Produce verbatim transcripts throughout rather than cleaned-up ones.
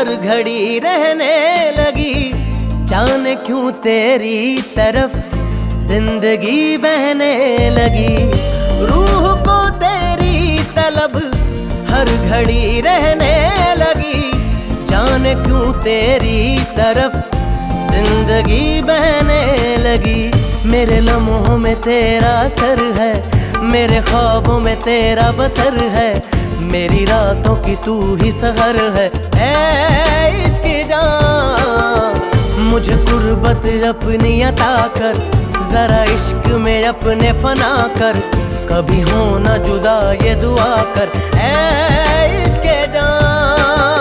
हर घड़ी रहने लगी, जाने क्यों तेरी तरफ जिंदगी बहने लगी। रूह को तेरी तलब हर घड़ी रहने लगी, जाने क्यों तेरी तरफ जिंदगी बहने लगी। मेरे लम्हों में तेरा सर है, मेरे ख्वाबों में तेरा बसर है, मेरी रातों की तू ही सहर है। ऐ इश्क़ जान मुझे कुर्बत अपनी अता कर, जरा इश्क में अपने फना कर, कभी हो ना जुदा ये दुआ कर। ऐ इश्क़ जान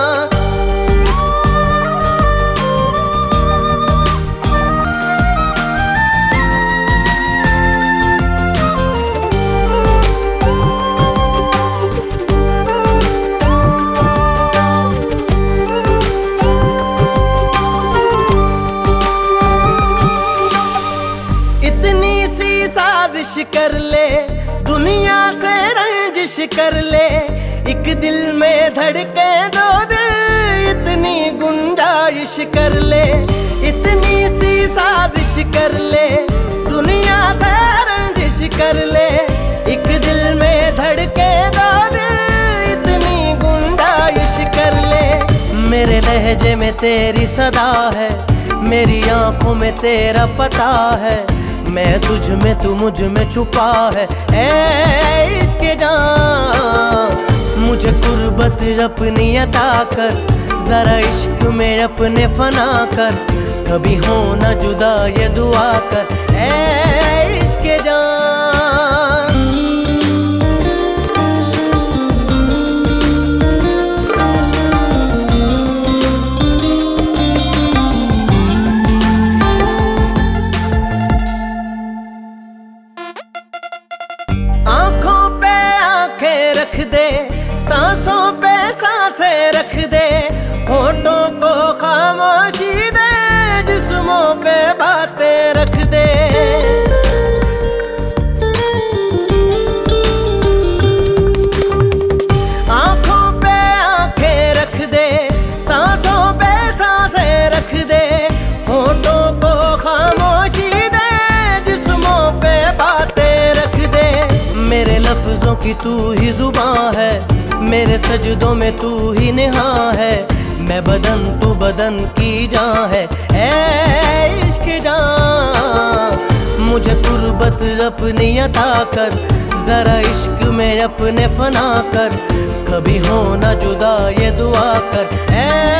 कर ले, दुनिया से रंजिश कर ले, एक दिल में धड़के दो दिल, इतनी गुंजाइश कर ले, इतनी सी साजिश कर ले, दुनिया से रंजिश कर ले, एक दिल में धड़के दो दिल, इतनी गुंजाइश कर ले। मेरे लहजे में तेरी सदा है, मेरी आंखों में तेरा पता है, मैं तुझ में तू मुझ में छुपा है। ऐ इश्क़ जान मुझे कुर्बत अपनी अता कर, जरा इश्क में अपने फना कर, कभी हो ना जुदा ये दुआ कर। ऐ इश्क़ जान आँखों पे आँखें रख दे, सांसों पे सांसें रख दे, होठों को खामोशी दे, जिस्मों पे बातें रख दे। आँखों पे आँखें रख दे, सांसों पे सांसें रख दे, होठों को खामोशी दे, जिस्मों पे बातें रख दे। मेरे लफ्जों की तू ही जुबां है, मेरे सजदों में तू ही निहां है, मैं बदन तू बदन की जान है। ऐ इश्क़ जान मुझे कुर्बत अपनी अता कर, जरा इश्क में अपने फना कर, कभी हो ना जुदा ये दुआ कर। ऐ